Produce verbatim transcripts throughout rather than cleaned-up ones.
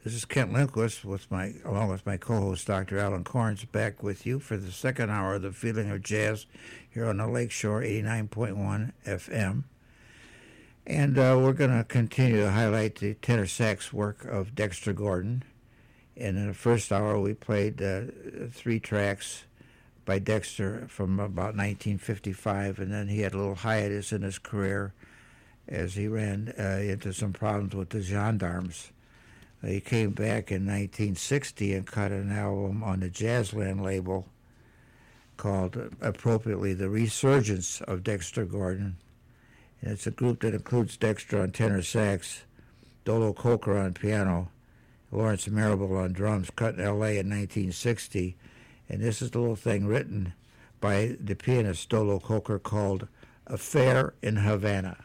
This is Kent Lindquist with my, along with my co-host Doctor Alan Corns, back with you for the second hour of the Feeling of Jazz here on the Lakeshore eighty-nine point one F M. And uh, we're going to continue to highlight the tenor sax work of Dexter Gordon. And in the first hour, we played uh, three tracks by Dexter from about nineteen fifty-five, and then he had a little hiatus in his career as he ran uh, into some problems with the gendarmes. He came back in nineteen sixty and cut an album on the Jazzland label called, appropriately, The Resurgence of Dexter Gordon. And it's a group that includes Dexter on tenor sax, Dolo Coker on piano, Lawrence Marable on drums, cut in L A in nineteen sixty. And this is the little thing written by the pianist Dolo Coker called Affair in Havana.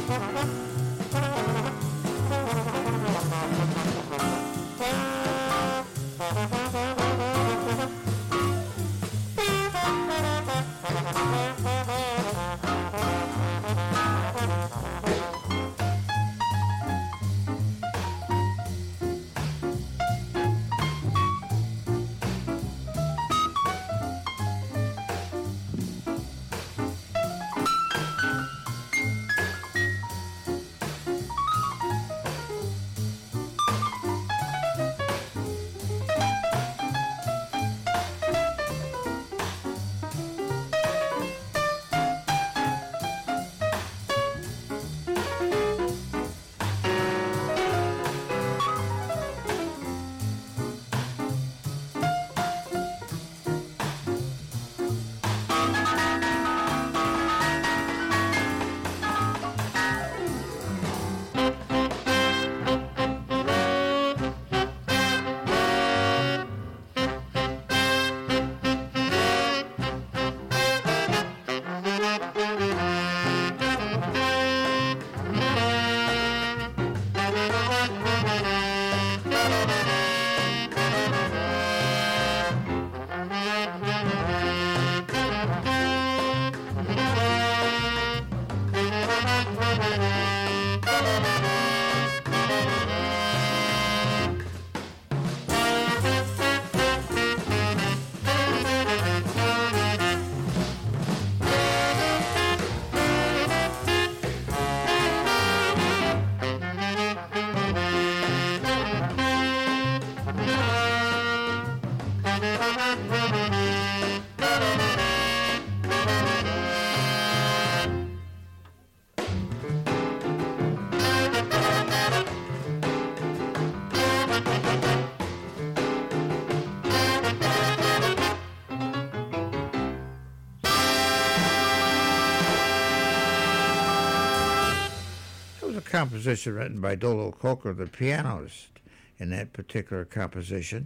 Composition written by Dolo Coker, the pianist, in that particular composition.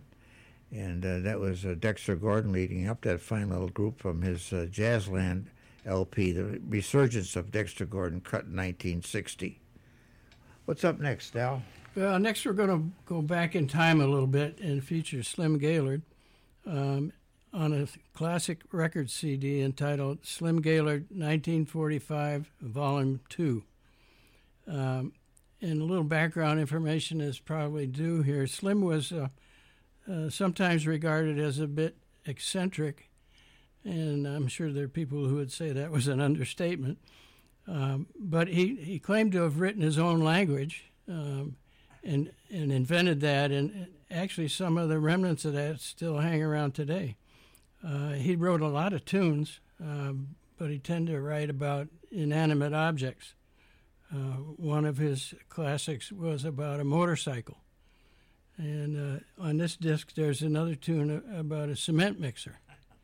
And uh, that was uh, Dexter Gordon leading up that fine little group from his uh, Jazzland L P, The Resurgence of Dexter Gordon, cut in nineteen sixty. What's up next, Al? Well, next we're going to go back in time a little bit and feature Slim Gaillard um, on a classic record C D entitled Slim Gaillard nineteen forty-five, Volume two. Um, and a little background information is probably due here. Slim was uh, uh, sometimes regarded as a bit eccentric, and I'm sure there are people who would say that was an understatement. Um, but he, he claimed to have written his own language um, and, and invented that, and actually some of the remnants of that still hang around today. Uh, he wrote a lot of tunes, um, but he tended to write about inanimate objects. Uh, one of his classics was about a motorcycle. And uh, on this disc, there's another tune about a cement mixer.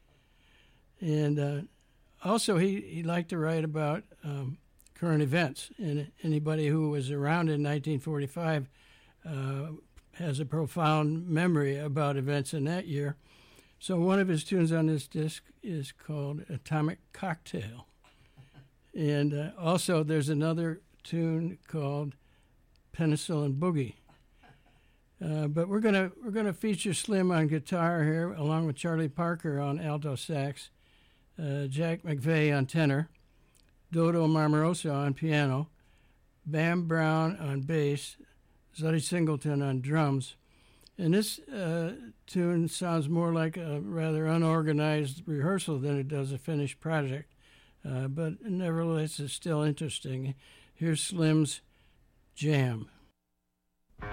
And uh, also, he, he liked to write about um, current events. And anybody who was around in nineteen forty-five uh, has a profound memory about events in that year. So one of his tunes on this disc is called Atomic Cocktail. And uh, also, there's another tune called Penicillin Boogie. Uh, but we're gonna we're gonna feature Slim on guitar here, along with Charlie Parker on alto sax, uh, Jack McVeigh on tenor, Dodo Marmarosa on piano, Bam Brown on bass, Zutty Singleton on drums. And this uh, tune sounds more like a rather unorganized rehearsal than it does a finished project, uh, but nevertheless it's still interesting. Here's Slim's Jam. Look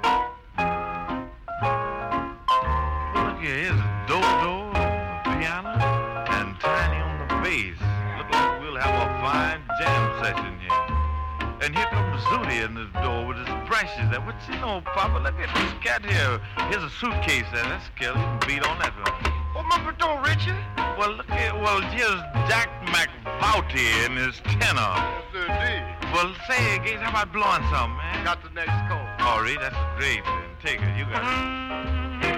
here, here's Dodo on the piano and Tiny on the bass. Look like we'll have a fine jam session here. And here comes Zooty in the door with his brushes. What you know, Papa? Look at this cat here. Here's a suitcase there. That's Kelly. You can beat on that one. What my door, Richard? Well, look here. Well, here's Jack McVouty in his tenor. Yes, indeed. Well, say, Gates, how about blowing some, man? Got the next call. All right, that's great, then. Take it. You got it.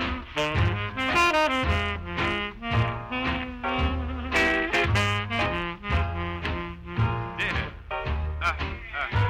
Yeah. Uh, uh.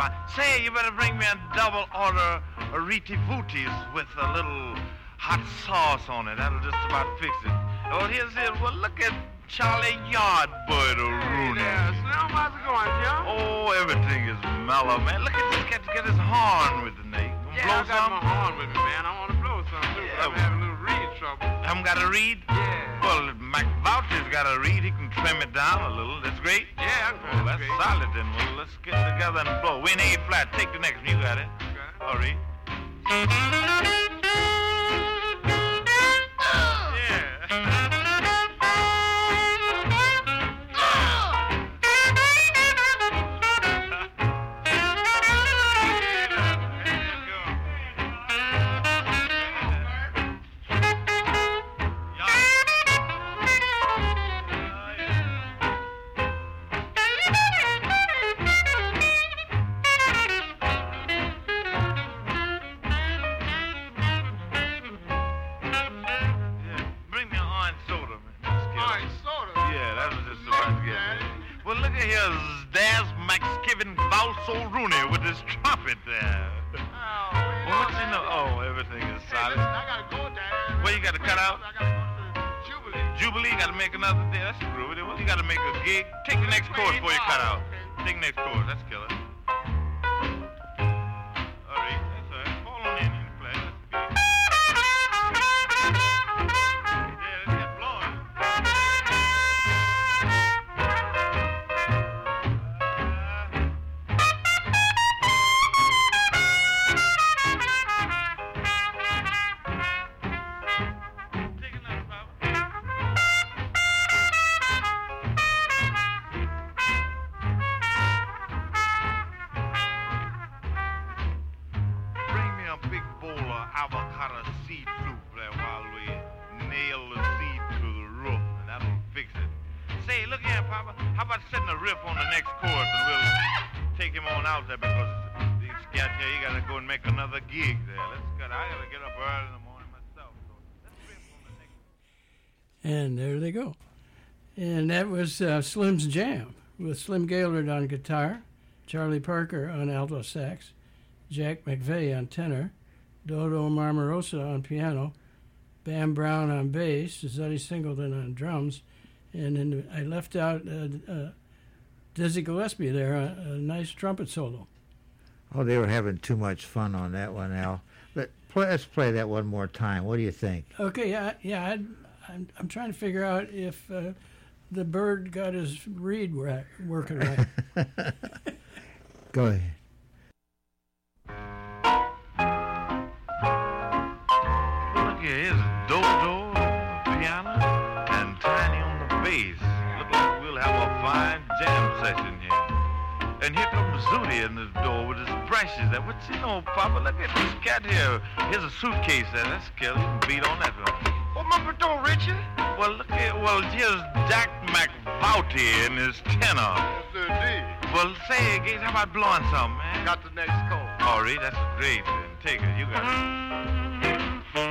fine. Say, you better bring me a double order of Riti Booties with a little hot sauce on it. That'll just about fix it. Well, here's it. Well, look at Charlie Yardbird Rooney. Yeah, Slim, how's it going, Jim? Oh, everything is mellow, man. Look at this cat to get his horn with the Nate. Yeah, blow I got some? my horn with me, man. I want to blow some, too, Yeah. but I'm having a little reed trouble. Haven't got a reed? Yeah. Well, Mac Voucher's got a reed. He can trim it down a little. That's great. Yeah, I can Well, that's great. solid then. Well, let's get together and blow. We in A flat. Take the next one. You got it. Okay. All right. Yeah. Bring me an orange soda, man. Let's get it. Orange soda? Yeah, that was just about to get me. Well, look at here, Daz Maxkiven Valso Rooney with his trumpet there. Oh, Well, what's in the... Oh, everything is Hey, solid. listen, I gotta go there. What you gotta cut out? I gotta go to Jubilee. Jubilee, got to make another day. That's groovy. Well, you got to make a gig. Take the next chorus before you cut out. Take the next chorus. That's killer. All right. That's all right. Fall on in and play. That's good. Yeah, let's get blowing. Take another, Papa. Bring me a big bowl of avocado seed soup there while we nail the seed to the roof, and that'll fix it. Say, look here, Papa. How about setting a riff on the next chorus, and we'll take him on out there because this cat here, he got to go and make another gig there. Let's go. I got to get up early in the morning myself. So let's riff on the next. And there they go. And that was uh, Slim's Jam with Slim Gaylord on guitar, Charlie Parker on alto sax, Jack McVeigh on tenor, Dodo Marmarosa on piano, Bam Brown on bass, Zutty Singleton on drums, and then I left out uh, uh, Dizzy Gillespie there, a, a nice trumpet solo. Oh, they were having too much fun on that one, Al. But play, let's play that one more time. What do you think? Okay, yeah, yeah. I'd, I'm I'm trying to figure out if uh, the bird got his reed ra- working right. Go ahead. Look here, here's Dodo on the piano and Tiny on the bass. Look like we'll have a fine jam session here. And here comes Zooty in the door with his brushes. There. What you know, Papa? Look at this cat here. Here's a suitcase there. That's killer. You can beat on that one. What my door, Richard? Well, look here. Well, here's Jack McVouty and his tenor. Yes, indeed. Well, say, Gates, how about blowing some, man? Got the next call. All right, that's great. Then take it. You got it.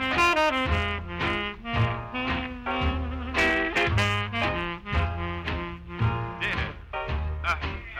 Yeah. Uh,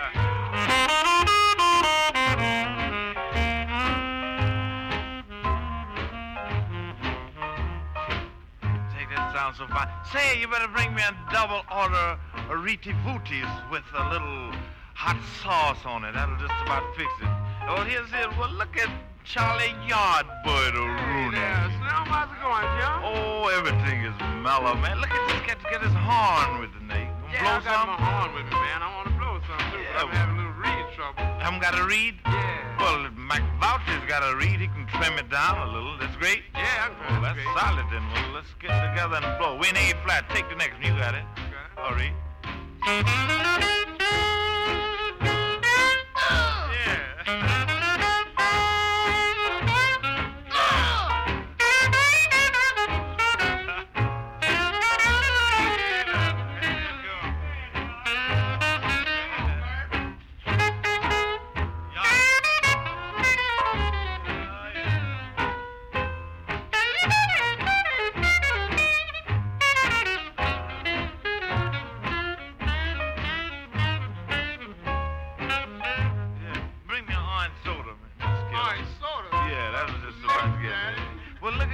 Take that sound so fine. Say, you better bring me a double order of Riti Booties with a little hot sauce on it. That'll just about fix it. Well, here's it. Well, look at Charlie Yardbird Rooney. Yeah, Slim, how's it going, Jim? Oh, everything is mellow, man. Look at this cat to get his horn with the Nate. Yeah, blow I got some? my horn with me, man. I want to blow some, too, Yeah, but I'm having a little reed trouble. Haven't got a reed? Yeah. Well, Mac Voucher's got a reed. He can trim it down a little. That's great. Yeah, I can Well, that's great. solid then. Well, let's get together and blow. We in A flat. Take the next one. You got it. Okay. All right. Yeah.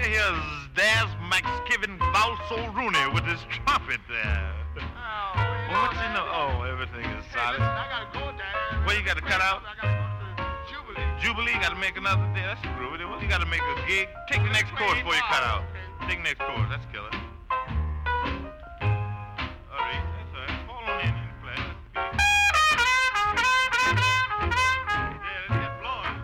at here, there's Max Kevin Balso Rooney with his trumpet there. Oh, Well, what's in the... Oh, everything is Hey, solid. listen, I gotta go down. What you got to cut out? I gotta go to Jubilee. Jubilee, got to make another day. That's screwy. Well, you got to make a gig. Take the next chorus before you cut out. Take the next chorus. That's killer. All right. That's all right. Fall on in and play. That's good. Yeah, let's get blowing.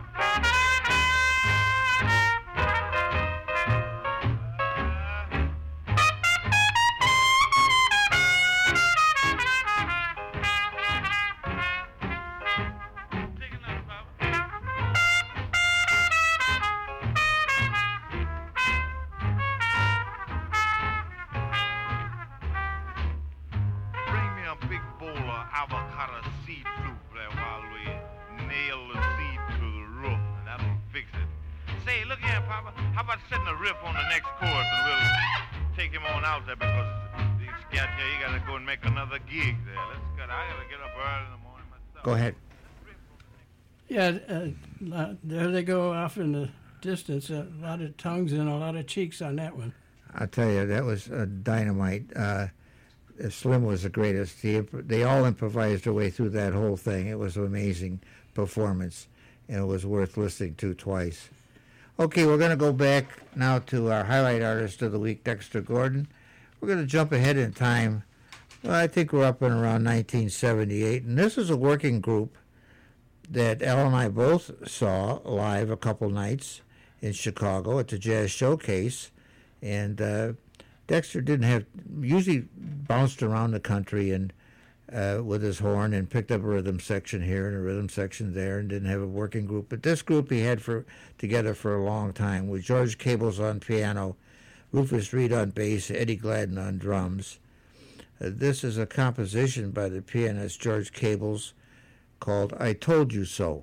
Take another, Papa. Bring me a big bowl of avocado seed soup there while we nail the seed to the roof, and that'll fix it. Say, look here, Papa. How about setting a riff on the next chorus, and we'll take him on out there because this cat here, he got to go and make another gig there. Let's get. I got to get up early in the morning myself. Go ahead. Yeah, uh, lo- there they go off in the distance. A lot of tongues and a lot of cheeks on that one. I'll tell you, that was uh, dynamite. Uh, Slim was the greatest. He, imp- they all improvised their way through that whole thing. It was an amazing performance, and it was worth listening to twice. Okay, we're going to go back now to our highlight artist of the week, Dexter Gordon. We're going to jump ahead in time. Well, I think we're up in around nineteen seventy-eight, and this is a working group that Al and I both saw live a couple nights in Chicago at the Jazz Showcase, and uh, Dexter didn't have, usually bounced around the country and uh, with his horn and picked up a rhythm section here and a rhythm section there and didn't have a working group. But this group he had for together for a long time with George Cables on piano, Rufus Reed on bass, Eddie Gladden on drums. Uh, this is a composition by the pianist George Cables called I Told You So.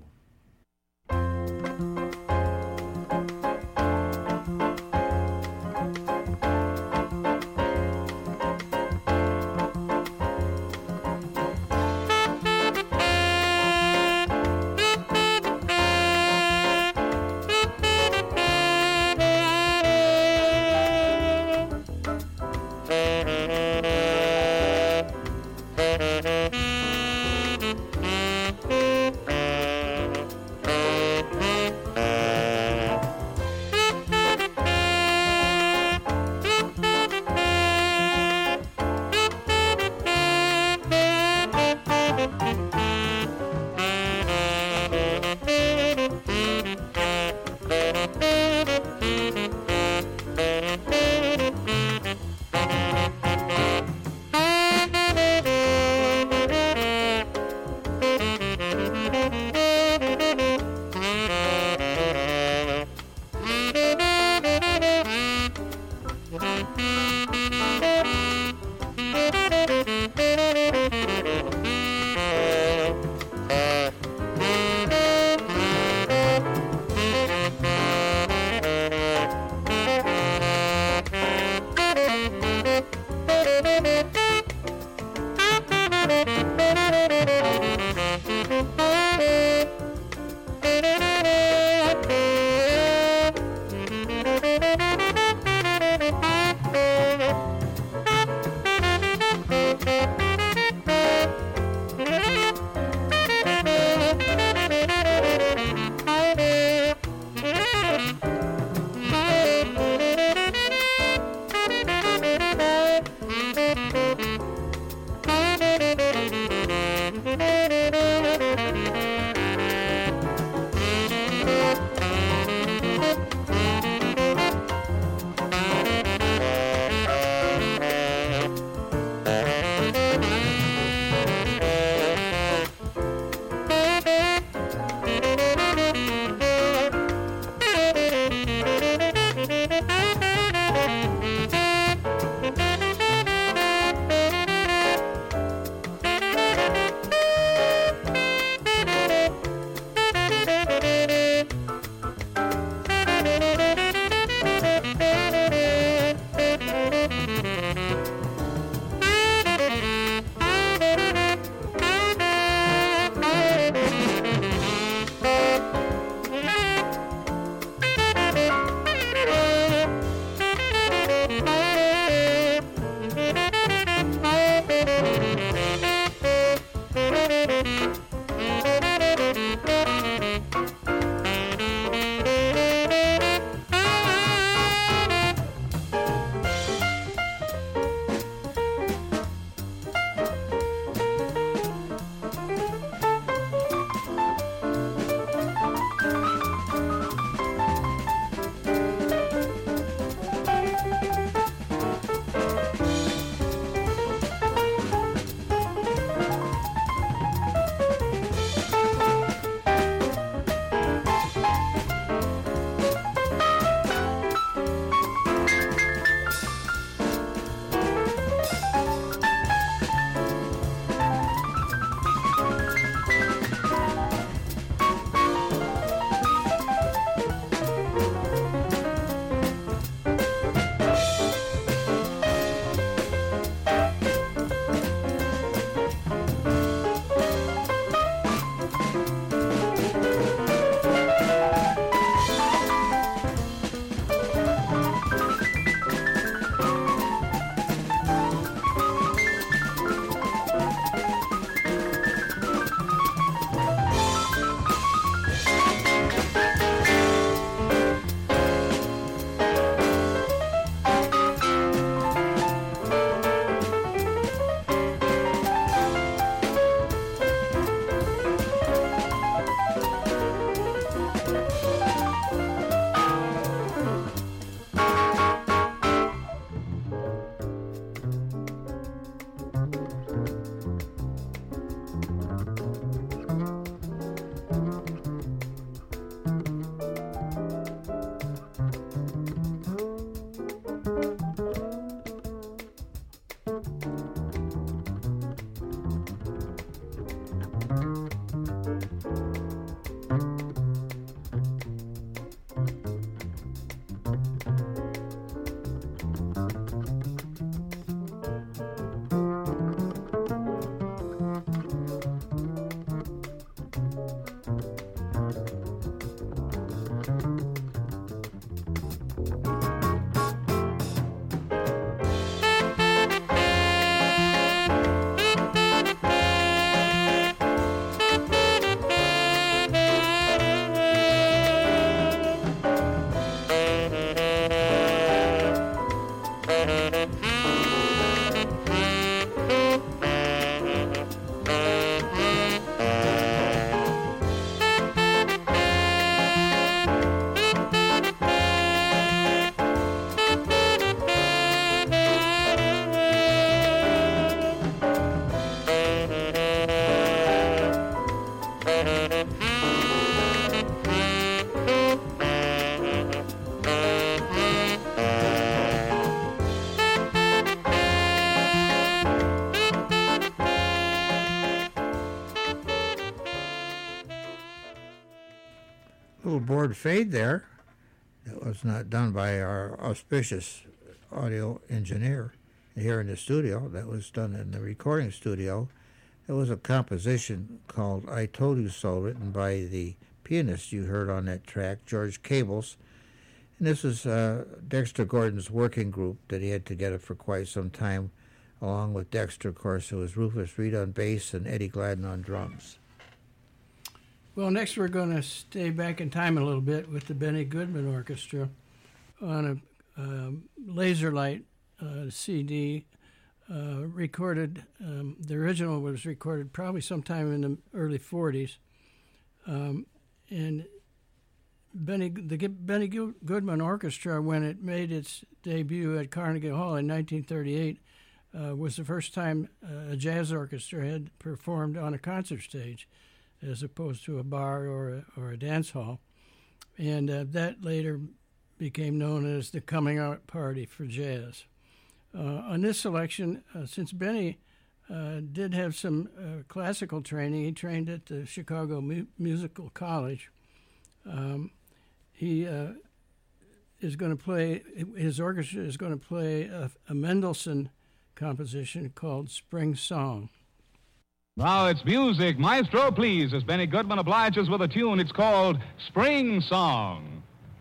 word fade there. It was not done by our auspicious audio engineer here in the studio. That was done in the recording studio. It was a composition called I Told You So, written by the pianist you heard on that track, George Cables. And this was uh, Dexter Gordon's working group that he had together for quite some time. Along with Dexter, of course, it was Rufus Reed on bass and Eddie Gladden on drums. Well, next we're going to stay back in time a little bit with the Benny Goodman Orchestra on a um, Laserlight uh, C D uh, recorded. Um, the original was recorded probably sometime in the early forties. Um, and Benny, the Benny Goodman Orchestra, when it made its debut at Carnegie Hall in nineteen thirty-eight, uh, was the first time uh, a jazz orchestra had performed on a concert stage, as opposed to a bar or a, or a dance hall. And uh, that later became known as the coming out party for jazz. Uh, on this selection, uh, since Benny uh, did have some uh, classical training, he trained at the Chicago Mu- Musical College. Um, he uh, is going to play, his orchestra is going to play a, a Mendelssohn composition called Spring Song. Now it's music. Maestro, please, as Benny Goodman obliges with a tune. It's called Spring Song.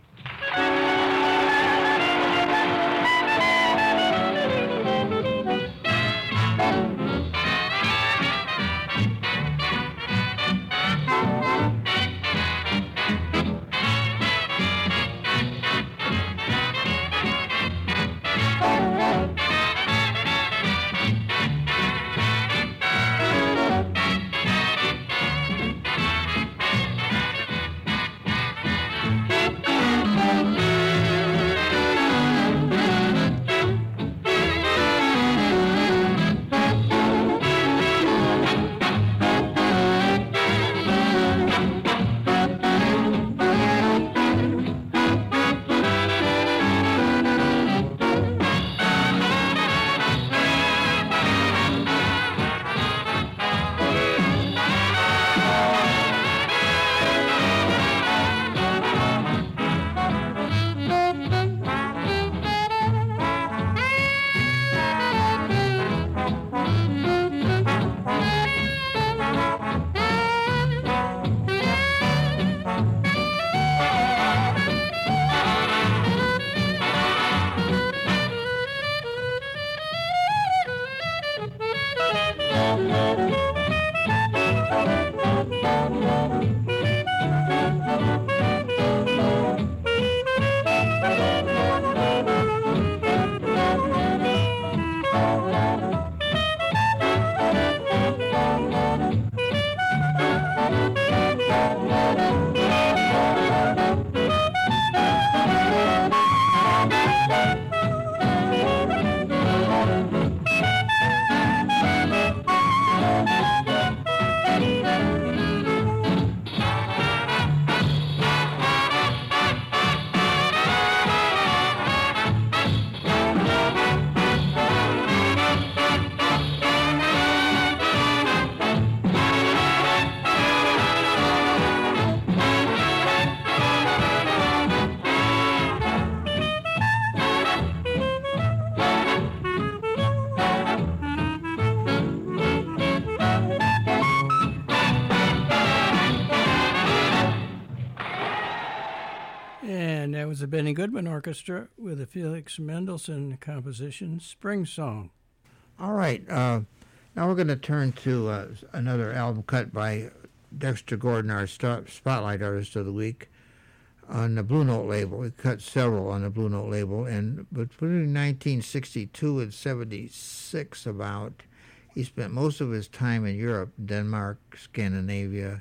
The Benny Goodman Orchestra with a Felix Mendelssohn composition, Spring Song. All right. Uh, now we're going to turn to uh, another album cut by Dexter Gordon, our st- Spotlight Artist of the Week, on the Blue Note label. He cut several on the Blue Note label, and between nineteen sixty-two and seventy-six about, he spent most of his time in Europe, Denmark, Scandinavia,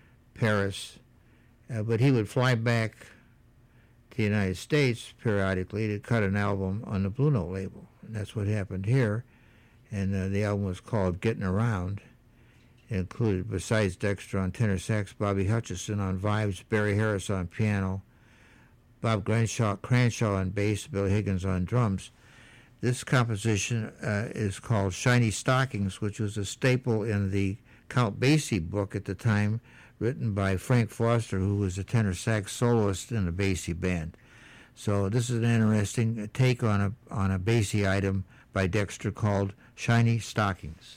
Paris, uh, but he would fly back to the United States periodically to cut an album on the Blue Note label. And that's what happened here. And uh, the album was called Getting Around. It included, besides Dexter on tenor sax, Bobby Hutcherson on vibes, Barry Harris on piano, Bob Crenshaw, Cranshaw on bass, Bill Higgins on drums. This composition uh, is called Shiny Stockings, which was a staple in the Count Basie book at the time, written by Frank Foster, who was a tenor sax soloist in the Basie band. So this is an interesting take on a on a Basie item by Dexter called Shiny Stockings.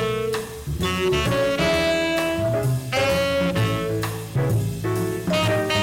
Thank you.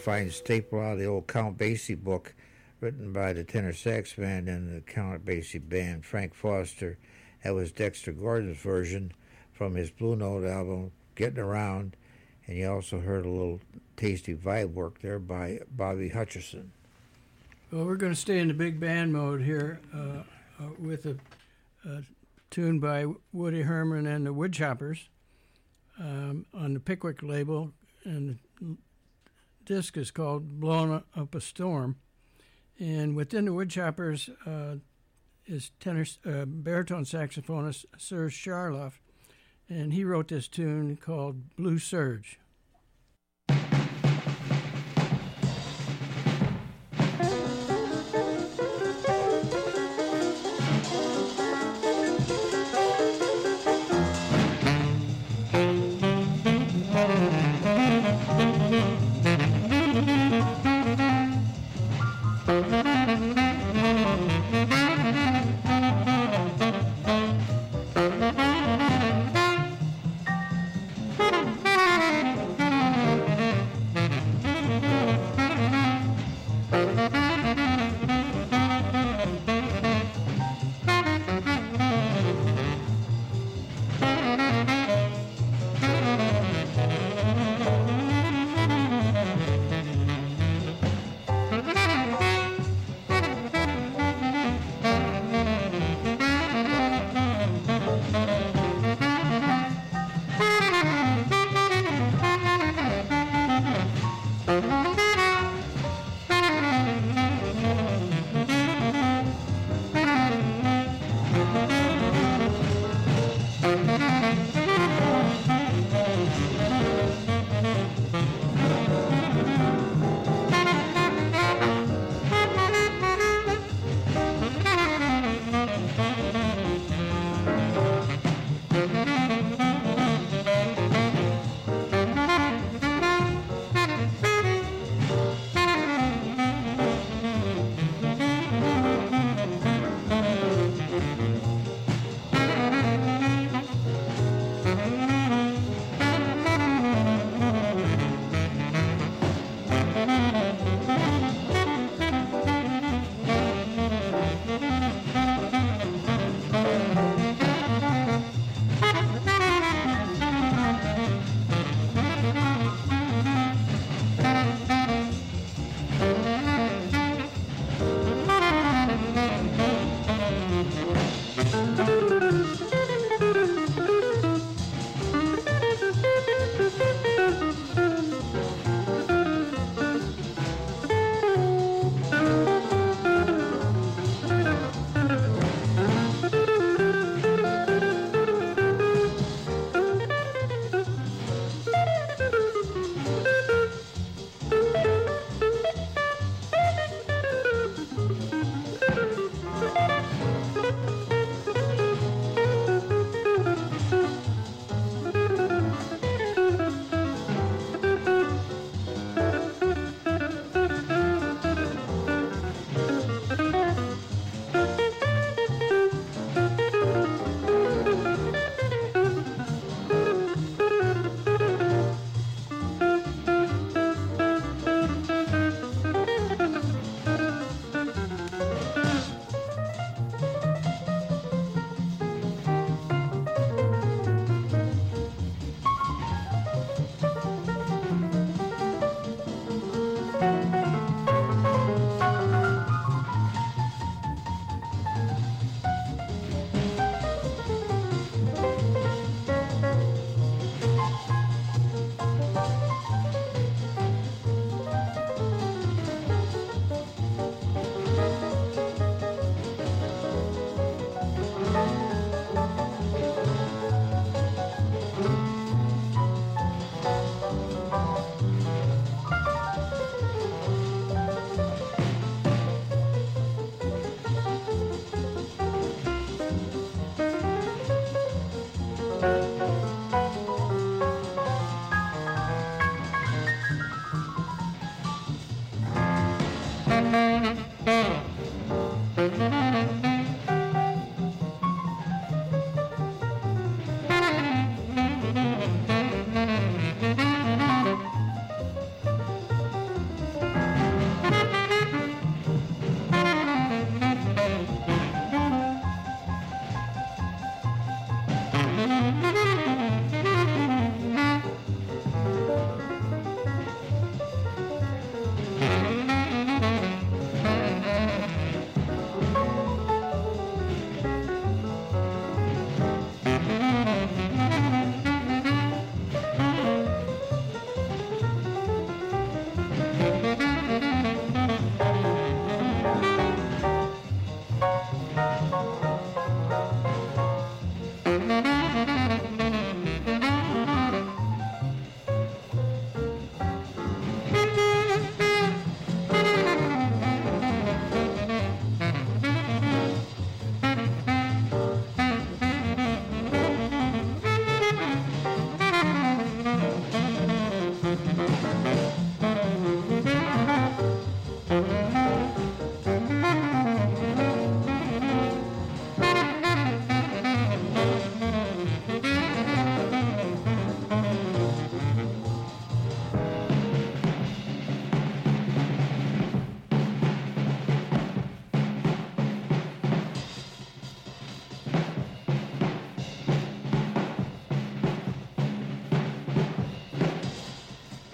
fine staple out of the old Count Basie book written by the tenor sax man in the Count Basie band, Frank Foster. That was Dexter Gordon's version from his Blue Note album, Getting Around. And you also heard a little tasty vibe work there by Bobby Hutcherson. Well, we're going to stay in the big band mode here uh, uh, with a, a tune by Woody Herman and the Woodchoppers um, on the Pickwick label, and the disc is called Blowing Up a Storm. And within the Woodchoppers uh, is tenor, uh, baritone saxophonist Serge Charloff, and he wrote this tune called Blue Surge. Thank you.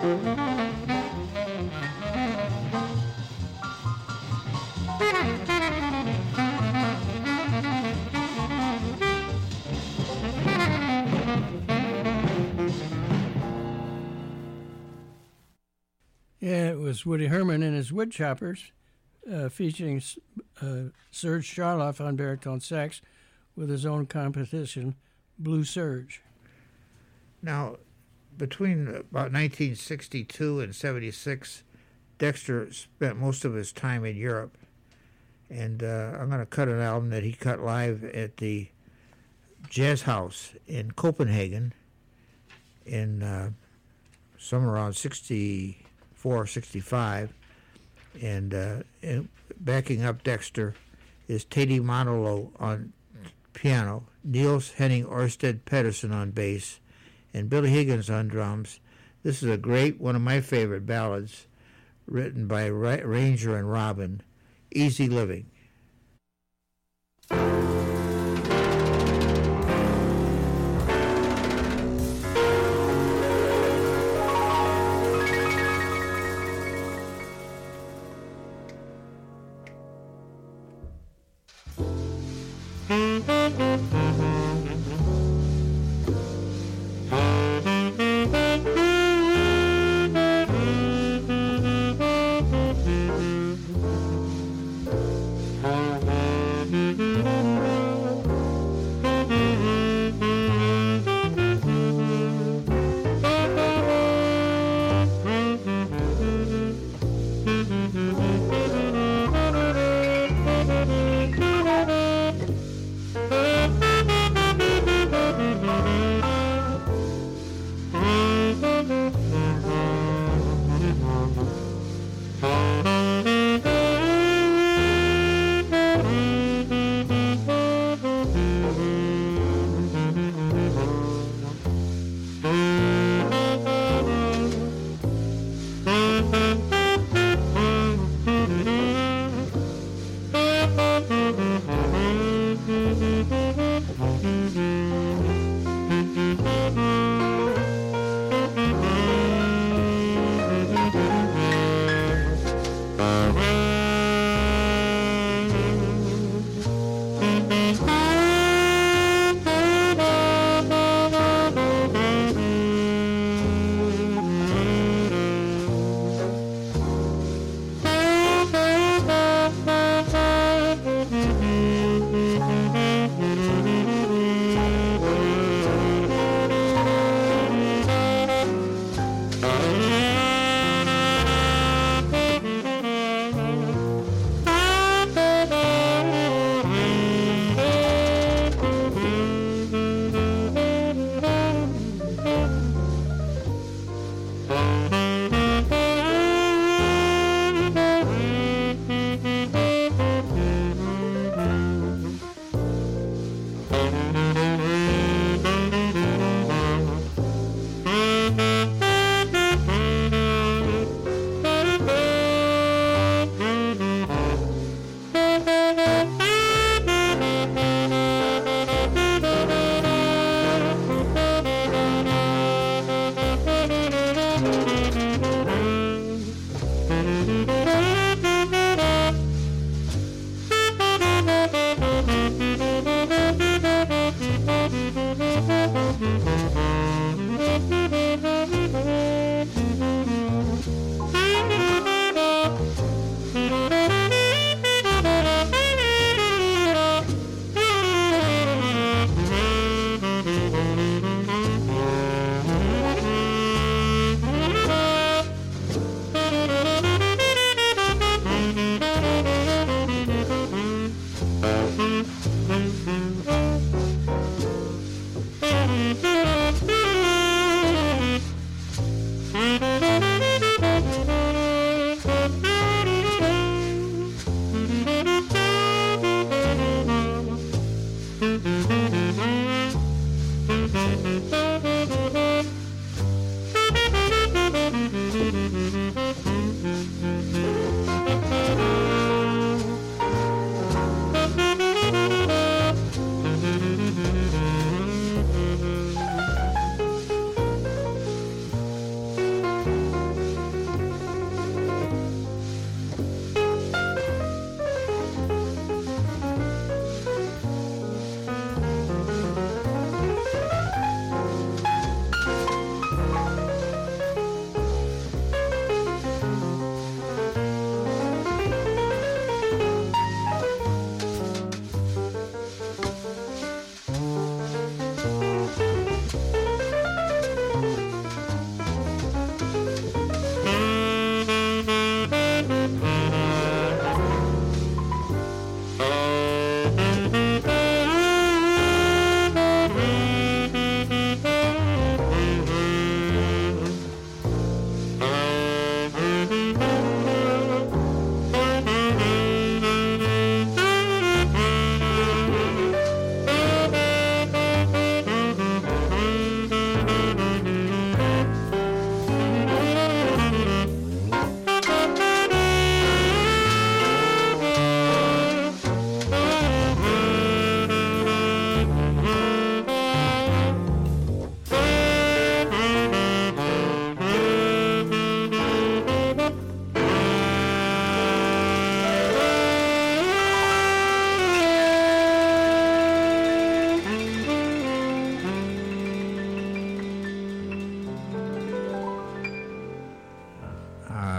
Yeah, it was Woody Herman and his Woodchoppers, uh, featuring uh, Serge Charloff on baritone sax with his own composition, Blue Serge. Now, between about nineteen sixty-two and seventy-six, Dexter spent most of his time in Europe. And uh, I'm going to cut an album that he cut live at the Jazz House in Copenhagen in uh, somewhere around sixty-four, sixty-five. And, uh, and backing up Dexter is Teddy Manolo on piano, Niels Henning Ørsted Pedersen on bass, and Billy Higgins on drums. This is a great, one of my favorite ballads, written by Ra- Ranger and Robin, Easy Living.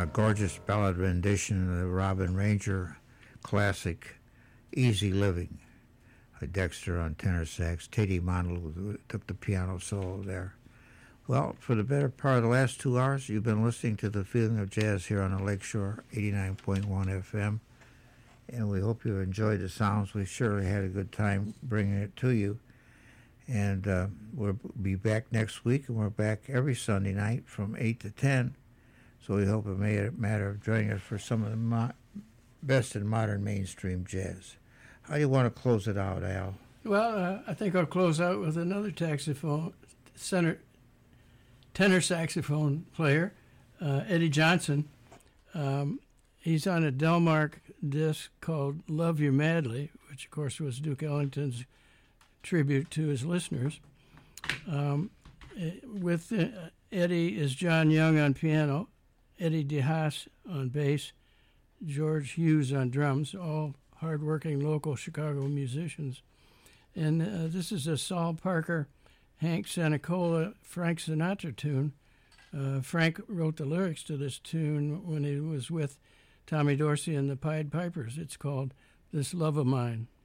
gorgeous ballad rendition of the Robin Ranger classic, Easy Living. Dexter on tenor sax, Teddy Mondel took the piano solo there. Well, for the better part of the last two hours, you've been listening to The Feeling of Jazz here on the Lakeshore eighty-nine point one F M, and we hope you enjoyed the sounds. We surely had a good time bringing it to you, and uh, we'll be back next week, and we're back every Sunday night from eight to ten, so we hope it made a matter of joining us for some of the mo- best in modern mainstream jazz. How do you want to close it out, Al? Well, uh, I think I'll close out with another saxophone, center, tenor saxophone player, uh, Eddie Johnson. Um, he's on a Delmark disc called Love You Madly, which, of course, was Duke Ellington's tribute to his listeners. Um, with uh, Eddie is John Young on piano, Eddie DeHaas on bass, George Hughes on drums, all hard-working local Chicago musicians. And uh, this is a Saul Parker, Hank Sanicola, Frank Sinatra tune. Uh, Frank wrote the lyrics to this tune when he was with Tommy Dorsey and the Pied Pipers. It's called This Love of Mine.